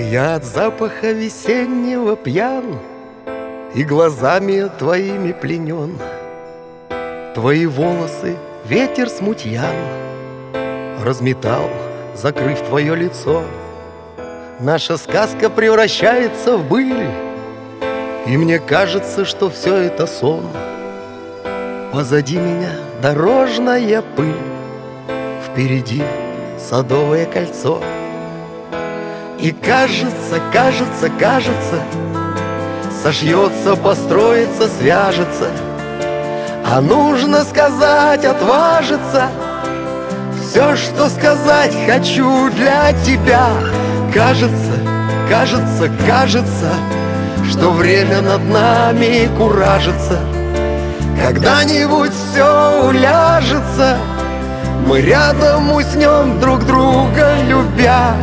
Я от запаха весеннего пьян и глазами твоими пленен. Твои волосы ветер смутьян разметал, закрыв твое лицо. Наша сказка превращается в быль, и мне кажется, что все это сон. Позади меня дорожная пыль, впереди садовое кольцо. И кажется, сошьется, построится, свяжется. А нужно сказать, отважиться. Все, что сказать хочу для тебя. Кажется, что время над нами куражится. Когда-нибудь все уляжется, мы рядом уснем друг друга, любя.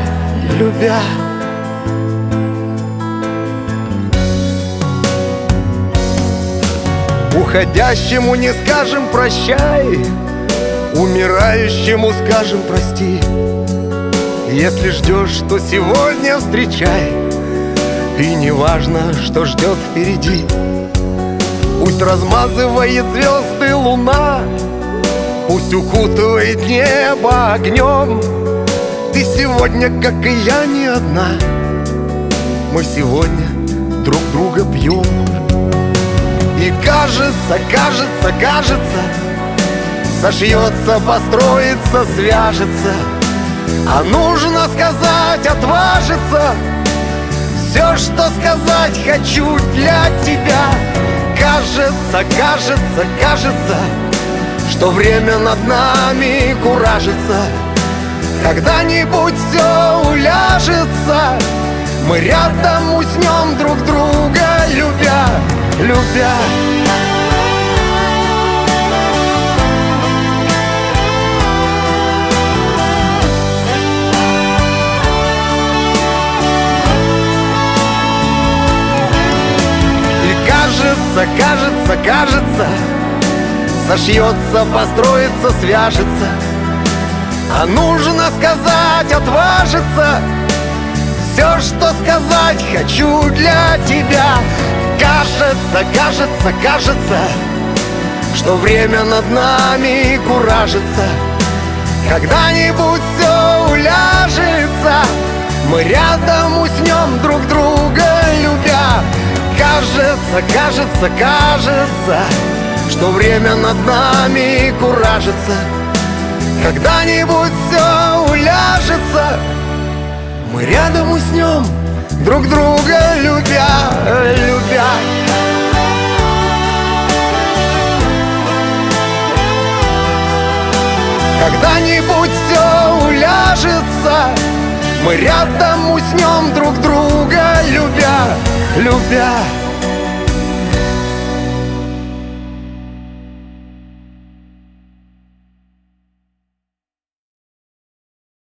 Уходящему не скажем прощай, умирающему скажем прости. Если ждешь, то сегодня встречай, и не важно, что ждет впереди. Пусть размазывает звезды луна, пусть укутывает небо огнем. Ты сегодня, как и я, не одна. Мы сегодня друг друга пьем. И кажется, сошьется, построится, свяжется. А нужно сказать, отважиться. Все, что сказать хочу для тебя. Кажется, что время над нами куражится. Когда-нибудь все уляжется, мы рядом уснем друг друга, любя. И кажется, сошьется, построится, свяжется. А нужно сказать, отважиться. Все, что сказать хочу для тебя. Кажется, что время над нами куражится. Когда-нибудь все уляжется, мы рядом уснем друг друга, любя. Кажется, что время над нами куражится. Когда-нибудь все уляжется, мы рядом уснем друг друга, любя. Когда-нибудь все уляжется, мы рядом уснем друг друга, любя.